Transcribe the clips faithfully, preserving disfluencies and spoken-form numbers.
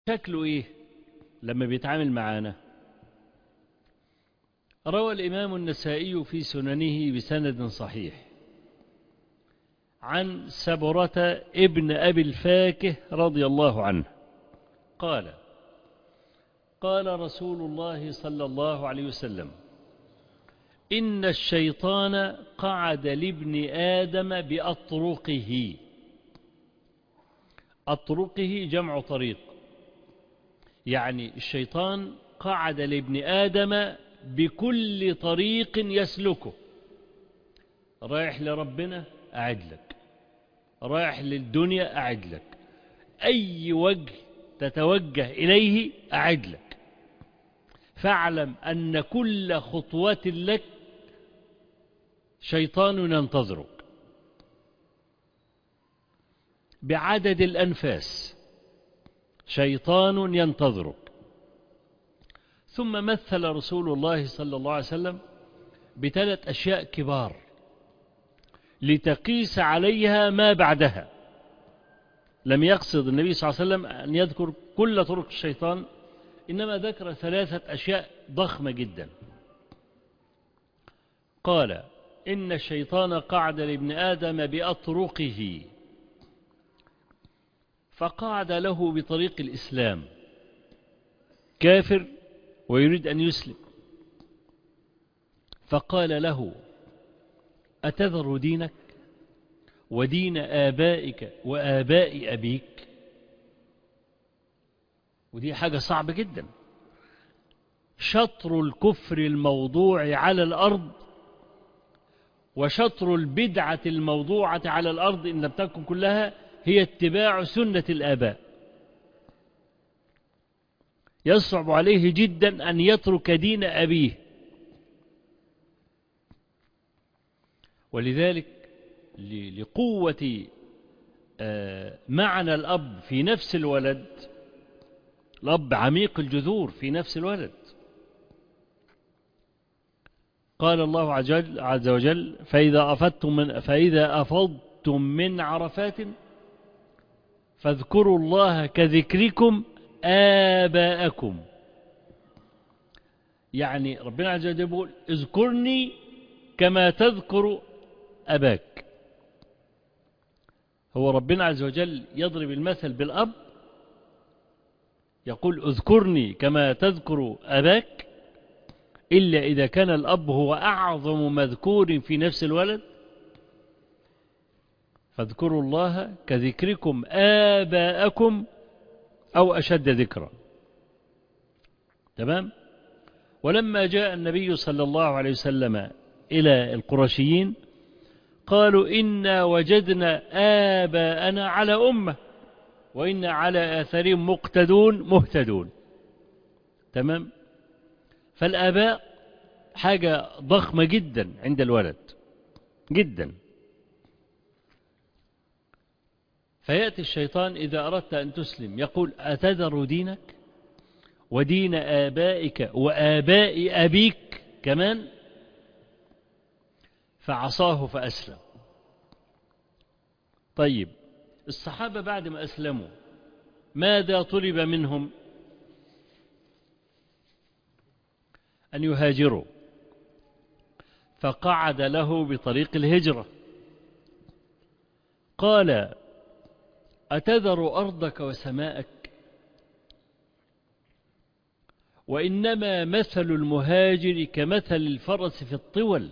شكله إيه لما بيتعامل معانا؟ روى الإمام النسائي في سننه بسند صحيح عن سبرة ابن أبي الفاكه رضي الله عنه قال: قال رسول الله صلى الله عليه وسلم: إن الشيطان قعد لابن آدم بأطرقه. أطرقه جمع طريق، يعني الشيطان قعد لابن آدم بكل طريق يسلكه. رايح لربنا أعد لك، رايح للدنيا أعد لك، أي وجه تتوجه إليه أعد لك. فاعلم أن كل خطوة لك شيطان ينتظرك بعدد الأنفاس، شيطان ينتظرك. ثم مثل رسول الله صلى الله عليه وسلم بثلاث أشياء كبار لتقيس عليها ما بعدها. لم يقصد النبي صلى الله عليه وسلم أن يذكر كل طرق الشيطان، إنما ذكر ثلاثة أشياء ضخمة جدا. قال: إن الشيطان قعد لابن آدم بأطرقه، فقعد له بطريق الإسلام، كافر ويريد أن يسلم، فقال له: أتذر دينك ودين آبائك وآباء أبيك؟ ودي حاجة صعبة جدا. شطر الكفر الموضوع على الأرض وشطر البدعة الموضوعة على الأرض إن لم تكن كلها هي اتباع سنة الآباء. يصعب عليه جدا أن يترك دين أبيه. ولذلك لقوة معنى الأب في نفس الولد، الأب عميق الجذور في نفس الولد. قال الله عز وجل: فإذا أفضتم من, فإذا أفضتم من عرفات فاذكروا الله كذكركم آباءكم. يعني ربنا عز وجل يقول: اذكرني كما تذكر أباك. هو ربنا عز وجل يضرب المثل بالأب، يقول: اذكرني كما تذكر أباك، إلا إذا كان الأب هو أعظم مذكور في نفس الولد. فاذكروا الله كذكركم آباءكم أو أشد ذكرا. تمام؟ ولما جاء النبي صلى الله عليه وسلم إلى القرشيين قالوا: إنا وجدنا آباءنا على أمة وإنا على آثارهم مقتدون مهتدون. تمام؟ فالآباء حاجة ضخمة جدا عند الولد جدا. فيأتي الشيطان إذا أردت أن تسلم يقول: أتذر دينك ودين آبائك وآباء أبيك كمان؟ فعصاه فأسلم. طيب، الصحابة بعد ما أسلموا ماذا طلب منهم؟ أن يهاجروا، فقعد له بطريق الهجرة. قال: أتذر أرضك وسماءك؟ وإنما مثل المهاجر كمثل الفرس في الطول.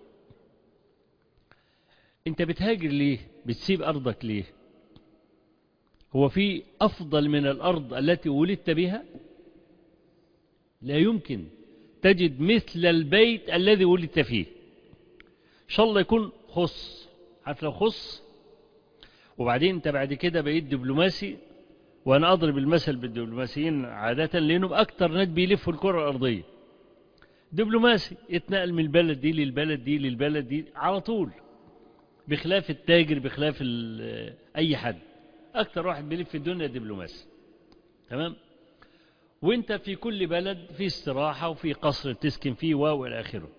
أنت بتهاجر ليه؟ بتسيب أرضك ليه؟ هو في أفضل من الأرض التي ولدت بها؟ لا يمكن تجد مثل البيت الذي ولدت فيه. إن شاء الله يكون خص، عارف لو خص وبعدين أنت بعد كده بقيت دبلوماسي. وأنا أضرب المثل بالدبلوماسيين عادة لأنهم أكتر ناس بيلفوا الكرة الأرضية. دبلوماسي يتنقل من البلد دي للبلد دي للبلد دي على طول، بخلاف التاجر، بخلاف أي حد. أكتر واحد بيلف في الدنيا دبلوماسي. تمام؟ وانت في كل بلد في استراحة وفي قصر تسكن فيه وإلى آخره.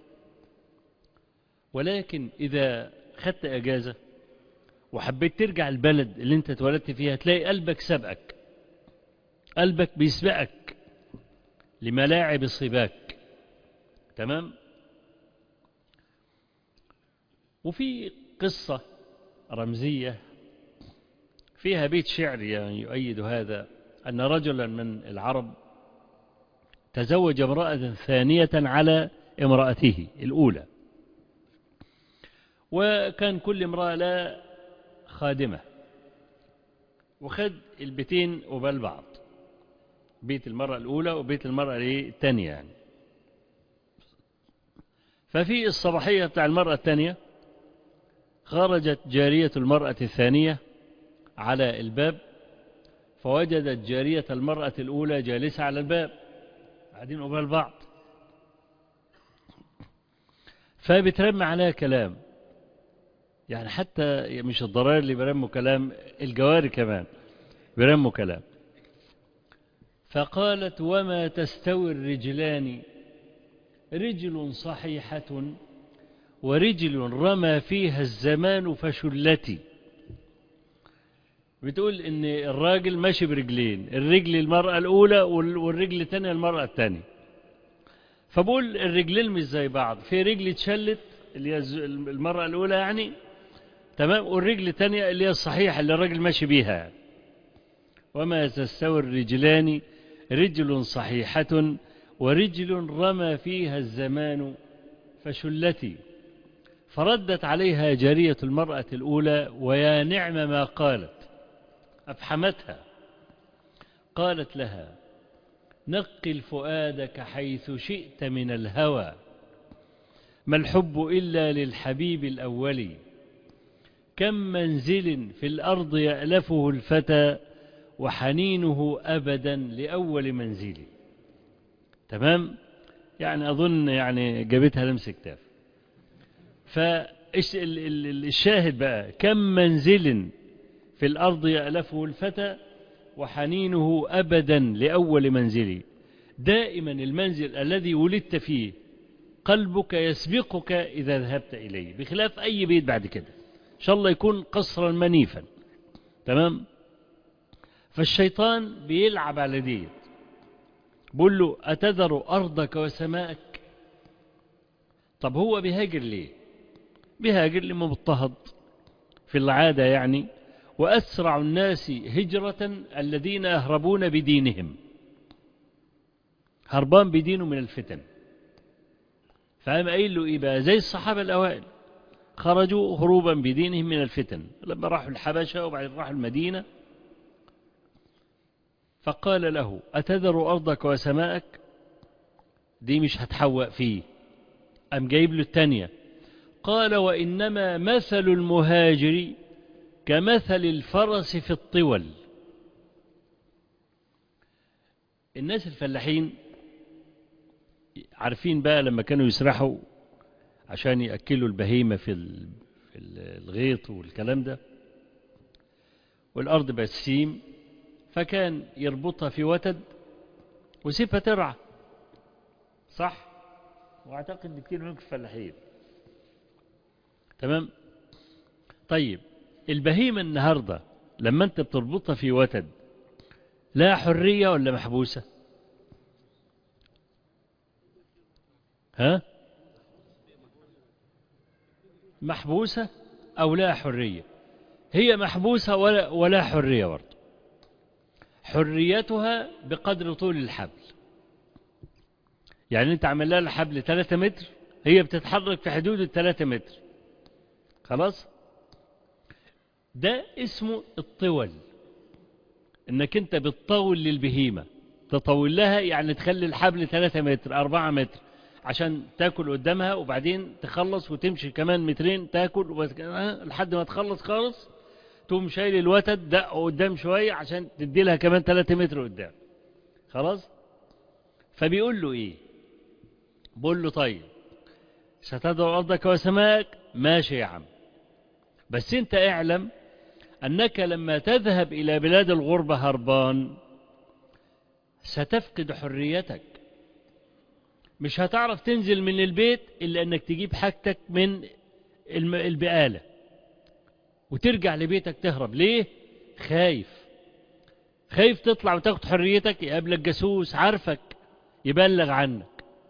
ولكن إذا خدت أجازة وحبيت ترجع البلد اللي انت اتولدت فيها تلاقي قلبك سبقك. قلبك بيسبقك لملاعب الصباك. تمام. وفي قصة رمزية فيها بيت شعر يعني يؤيد هذا، أن رجلا من العرب تزوج امرأة ثانية على امرأته الأولى، وكان كل امرأة لا خادمة، وخد البيتين وبال بعض، بيت المرأة الأولى وبيت المرأة الثانية يعني. ففي الصباحية بتاع المرأة الثانية خرجت جارية المرأة الثانية على الباب، فوجدت جارية المرأة الأولى جالسة على الباب قاعدين قبال بعض، فبترمي عليها كلام، يعني حتى مش الضرائر اللي بيرموا كلام، الجواري كمان بيرموا كلام. فقالت: وما تستوي الرجلان، رجل صحيحة ورجل رمى فيها الزمان فشلتي. بتقول ان الراجل ماشي برجلين، الرجل المرأة الأولى والرجل الثانية المرأة الثانية. فبقول الرجلين مش زي بعض، في رجل اتشلت اللي هي المرأة الأولى يعني، تمام، والرجل الثانية اللي هي الصحيحة اللي الراجل ماشي بيها يعني. وما تستوي الرجلان، رجل صحيحة ورجل رمى فيها الزمان فشلتي. فردت عليها جارية المرأة الأولى ويا نعم ما قالت، أفحمتها. قالت لها: نقل فؤادك حيث شئت من الهوى، ما الحب إلا للحبيب الأول، كم منزل في الأرض يألفه الفتى وحنينه أبدا لأول منزل. تمام، يعني أظن يعني جابتها لمس كتاف. فالشاهد بقى: كم منزل في الأرض يألفه الفتى وحنينه أبدا لأول منزل. دائما المنزل الذي ولدت فيه قلبك يسبقك إذا ذهبت إليه، بخلاف أي بيت بعد كده إن شاء الله يكون قصرا منيفا. تمام. فالشيطان بيلعب على ديت، بقول له: أتذر أرضك وسماءك. طب هو بيهاجر ليه؟ بيهاجر لما مضطهد في العادة يعني، وأسرع الناس هجرة الذين يهربون بدينهم، هربان بدينه من الفتن. فقام قايل له إيه بقى؟ زي الصحابة الأوائل خرجوا هروبا بدينهم من الفتن، لما راحوا الحبشة وبعدين راحوا المدينة. فقال له: أتذر أرضك وسماءك، دي مش هتحوق فيه. أم جايب له التانية، قال: وإنما مثل المهاجر كمثل الفرس في الطول. الناس الفلاحين عارفين بقى لما كانوا يسرحوا عشان يأكلوا البهيمة في الغيط والكلام ده، والأرض بسيم، فكان يربطها في وتد ويسيبها ترعى، صح؟ واعتقد كتير منكم فلاحين. تمام. طيب البهيمة النهاردة لما انت بتربطها في وتد، لا حرية ولا محبوسة؟ ها؟ محبوسة أو لا حرية؟ هي محبوسة ولا, ولا حرية برضه. حريتها بقدر طول الحبل، يعني انت عمل لها الحبل ثلاثة متر، هي بتتحرك في حدود الثلاثة متر، خلاص. ده اسمه الطول، انك انت بتطول للبهيمة، تطول لها يعني تخلي الحبل ثلاثة متر أربعة متر عشان تاكل قدامها، وبعدين تخلص وتمشي كمان مترين تاكل لحد ما تخلص خالص، تقوم شايل الوتد دق قدام شوية عشان تدي لها كمان ثلاثة متر قدام، خلاص. فبيقول له ايه؟ بقول له: طيب ستدعو أرضك وسماءك، ماشي يا عم، بس انت اعلم أنك لما تذهب إلى بلاد الغربة هربان ستفقد حريتك، مش هتعرف تنزل من البيت إلا أنك تجيب حاجتك من البقالة وترجع لبيتك تهرب. ليه؟ خايف خايف تطلع وتاخد حريتك، يقابلك جاسوس عارفك يبلغ عنك،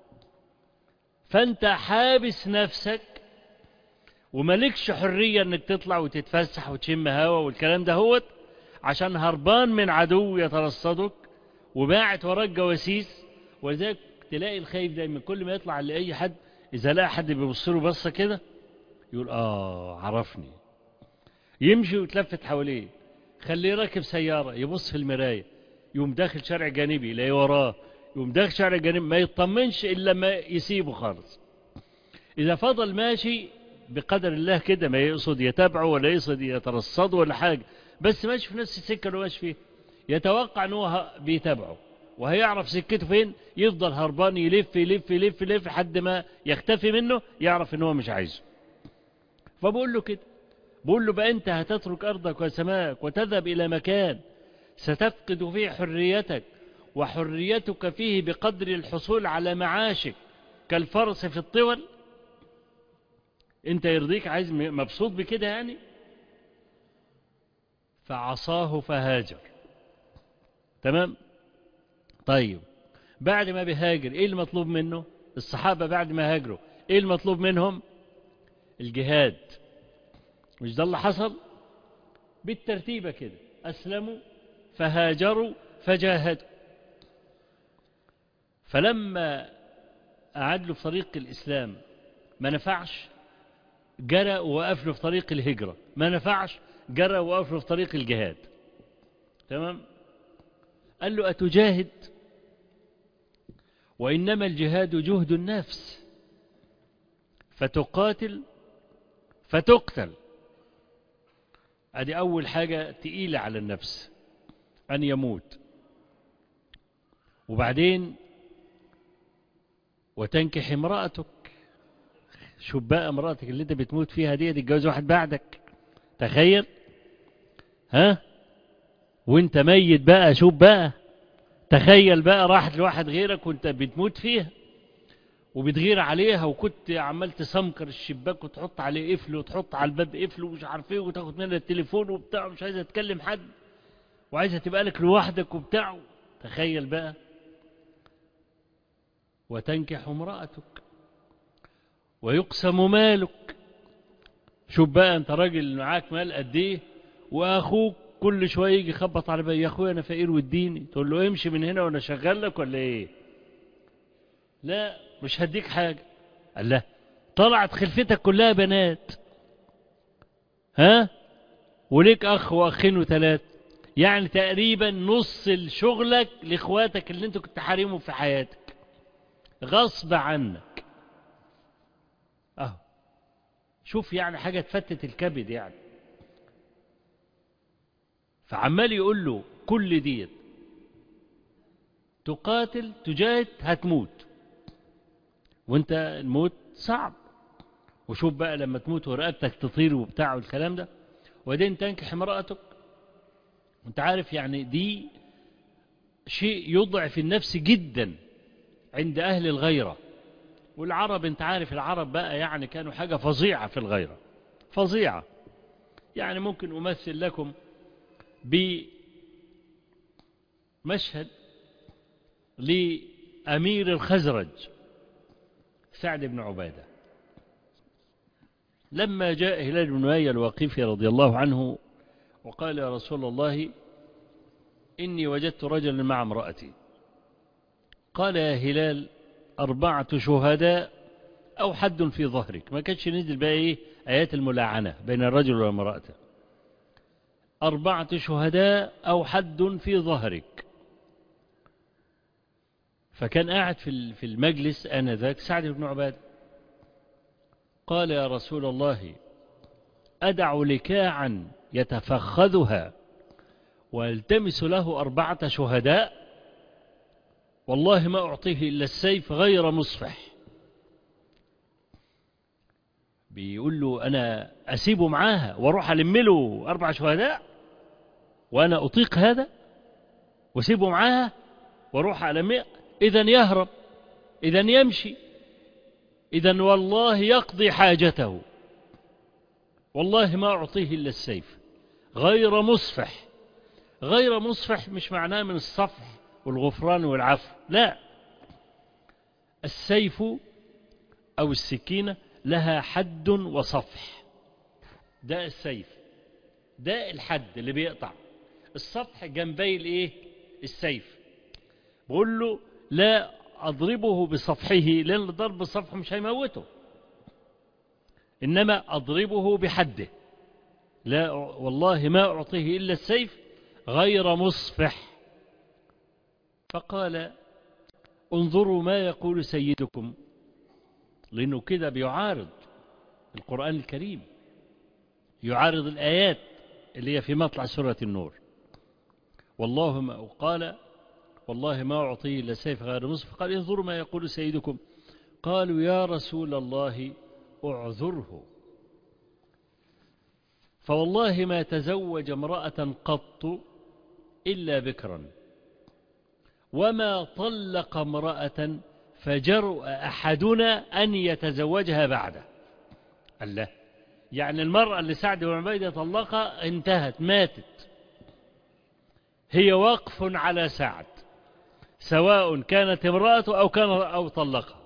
فأنت حابس نفسك وملكش حرية انك تطلع وتتفسح وتشم هوا والكلام ده هوت، عشان هربان من عدو يترصدك وباعت وراك جواسيس. ولذلك تلاقي الخايف دايما كل ما يطلع لأي حد إذا لقى حد بيبص له بصة كده يقول آه عرفني، يمشي ويتلفت حواليه، خليه راكب سيارة يبص في المراية، يقوم داخل شارع جانبي يلاقيه وراه، يقوم داخل شارع جانبي، ما يطمنش إلا ما يسيبه خالص. إذا فضل ماشي بقدر الله كده، ما يقصد يتابعه ولا يقصد يترصده ولا حاجة، بس ماشي في نفس السكة اللي ماشي فيه، يتوقع أنه بيتابعه وهيعرف سكته فين، يفضل هربان يلف يلف يلف يلف لحد ما يختفي منه، يعرف أنه مش عايزه. فبقول له كده، بقول له بقى أنت هتترك أرضك وسماءك وتذهب إلى مكان ستفقد فيه حريتك، وحريتك فيه بقدر الحصول على معاشك كالفرس في الطول. انت يرضيك؟ عايز مبسوط بكده يعني؟ فعصاه فهاجر. تمام. طيب بعد ما بيهاجر ايه المطلوب منه؟ الصحابة بعد ما هاجروا ايه المطلوب منهم؟ الجهاد. مش ده اللي حصل؟ بالترتيبة كده، اسلموا فهاجروا فجاهدوا. فلما أعدلوا في طريق الإسلام ما نفعش، جرى ووقف له في طريق الهجرة، ما نفعش، جرى ووقف له في طريق الجهاد. تمام. قال له أتجاهد؟ وإنما الجهاد جهد النفس، فتقاتل فتقتل. هذه أول حاجة تقيلة على النفس، أن يموت. وبعدين وتنكح امرأتك. شوف بقى امرأتك اللي انت بتموت فيها دي تتجوز واحد بعدك، تخيل. ها؟ وانت ميت بقى، شوف بقى، تخيل بقى راحت لواحد غيرك وانت بتموت فيها وبتغير عليها، وكنت عمال تسمكر الشباك وتحط عليه قفل وتحط على الباب قفل ومش عارف ايه، وتاخد منها التليفون وبتاع، مش عايزه تكلم حد وعايزه تبقى لك لوحدك وبتاع. تخيل بقى. وتنكح امرأتك ويقسم مالك. شوف بقى انت راجل معاك مال قد ايه، واخوك كل شويه يجي يخبط على بابي، يا اخويا انا فقير واديني، تقول له امشي من هنا وانا شغال لك ولا ايه؟ لا مش هديك حاجه. قال لا، طلعت خلفتك كلها بنات، ها، وليك اخ واخين وثلاث، يعني تقريبا نص شغلك لاخواتك اللي انت كنت حارمهم في حياتك غصب عنك. اهو شوف يعني حاجه تفتت الكبد يعني. فعمال يقول له كل ديت تقاتل تجاهد هتموت، وانت الموت صعب، وشوف بقى لما تموت ورقبتك تطير وبتاع والكلام ده. وبعدين تنكح امرأتك، وانت عارف يعني دي شيء يضعف النفس جدا عند أهل الغيرة. والعرب انت عارف العرب بقى يعني كانوا حاجة فظيعة في الغيرة، فظيعة. يعني ممكن أمثل لكم بمشهد لأمير الخزرج سعد بن عبادة، لما جاء هلال بن أمية الوقيفي رضي الله عنه وقال يا رسول الله إني وجدت رجلا مع امرأتي. قال يا هلال أربعة شهداء أو حد في ظهرك. ما كانش نزل بقى إيه آيات الملاعنة بين الرجل وامرأته. أربعة شهداء أو حد في ظهرك. فكان قاعد في المجلس آنذاك سعد بن عبادة. قال يا رسول الله أدع لكاعا يتفخذها والتمس له أربعة شهداء؟ والله ما أعطيه إلا السيف غير مصفح. بيقول له أنا أسيبه معاها وأروح ألم له أربع شهداء وأنا أطيق هذا، وأسيبه معاها وأروح ألم؟ إذن يهرب، إذن يمشي، إذن والله يقضي حاجته. والله ما أعطيه إلا السيف غير مصفح. غير مصفح مش معناه من الصفح والغفران والعفو، لا، السيف أو السكينة لها حد وصفح، ده السيف، ده الحد اللي بيقطع، الصفح جنبي الايه السيف. بقول له لا أضربه بصفحه لأن ضرب الصفح مش هيموته، إنما أضربه بحده، لا والله ما أعطيه إلا السيف غير مصفح. فقال انظروا ما يقول سيدكم، لأنه كده بيعارض القرآن الكريم، يعارض الآيات اللي هي في مطلع سورة النور. والله ما قال والله ما أعطيه إلا سيف غير مصفح. قال انظروا ما يقول سيدكم. قالوا يا رسول الله اعذره، فوالله ما تزوج امرأة قط إلا بكرا، وما طلق امرأة فجرؤ أحدنا أن يتزوجها بعده. الله، يعني المرأة اللي سعد بن عبيدة طلقها انتهت، ماتت، هي وقف على سعد سواء كانت امرأته أو كان أو طلقها.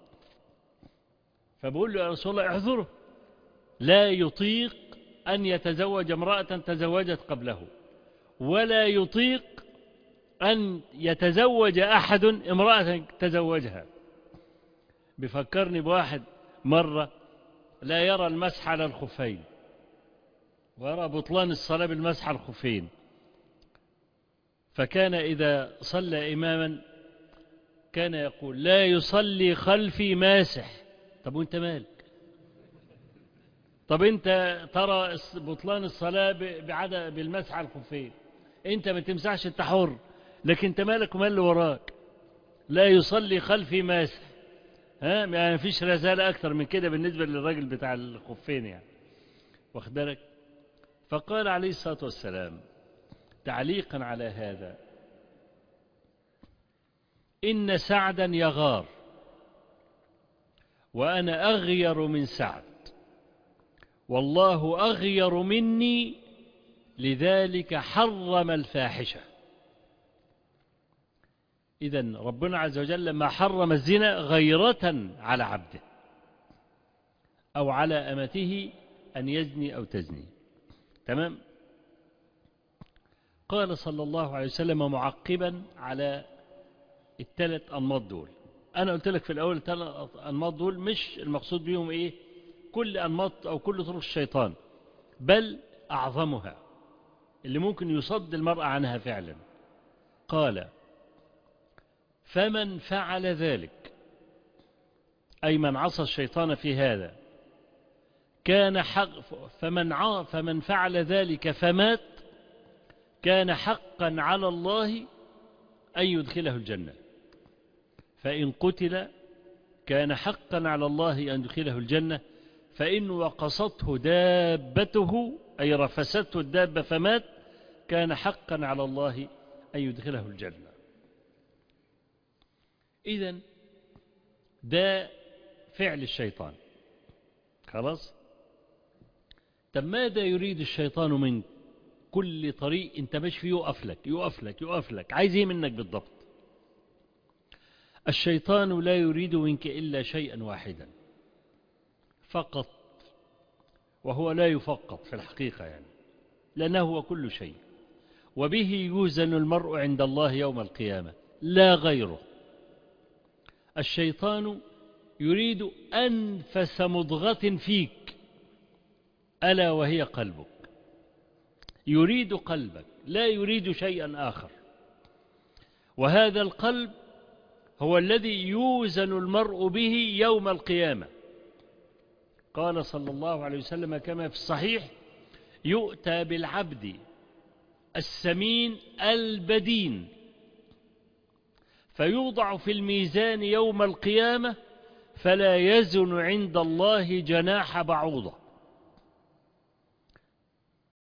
فبقول له يا رسول الله اعذره، لا يطيق أن يتزوج امرأة تزوجت قبله، ولا يطيق أن يتزوج أحد امرأة تزوجها. بفكرني بواحد مرة لا يرى المسح على الخفين ويرى بطلان الصلاة بالمسح على الخفين، فكان إذا صلى إماما كان يقول لا يصلي خلفي ماسح. طب وانت مالك؟ طب انت ترى بطلان الصلاة بعدم بالمسح على الخفين، انت ما تمسحش، انت حر، لكن انت مالك ومال اللي وراك؟ لا يصلي خلفي ماسح، ها يعني ما فيش رسالة أكثر من كده بالنسبة للراجل بتاع الخفين يعني، واخد بالك؟ فقال عليه الصلاة والسلام تعليقا على هذا إن سعدا يغار وأنا أغير من سعد، والله أغير مني لذلك حرم الفاحشة. إذن ربنا عز وجل لما حرم الزنا غيرة على عبده أو على أمته أن يزني أو تزني. تمام؟ قال صلى الله عليه وسلم معقبا على الثلاث أنماط دول. أنا قلت لك في الأول الثلاث أنماط دول مش المقصود بهم إيه كل أنماط أو كل طرق الشيطان، بل أعظمها اللي ممكن يصد المرأة عنها فعلا. قال فمن فعل ذلك، أي من عصى الشيطان في هذا، كان حق فمن ع... فمن فعل ذلك فمات كان حقا على الله أن يدخله الجنة، فإن قتل كان حقا على الله أن يدخله الجنة، فإن وقصته دابته أي رفسته الدابة فمات كان حقا على الله أن يدخله الجنة. إذن ده فعل الشيطان، خلاص. طب ماذا يريد الشيطان منك؟ كل طريق انت ماشي فيه يقف لك يقف لك يقف لك، عايز ايه منك بالضبط؟ الشيطان لا يريد منك إلا شيئا واحدا فقط، وهو لا يفقط في الحقيقة يعني، لأنه هو كل شيء، وبه يوزن المرء عند الله يوم القيامة لا غيره. الشيطان يريد أنفس مضغة فيك ألا وهي قلبك، يريد قلبك لا يريد شيئا آخر، وهذا القلب هو الذي يوزن المرء به يوم القيامة. قال صلى الله عليه وسلم كما في الصحيح يؤتى بالعبد السمين البدين فيوضع في الميزان يوم القيامة فلا يزن عند الله جناح بعوضة.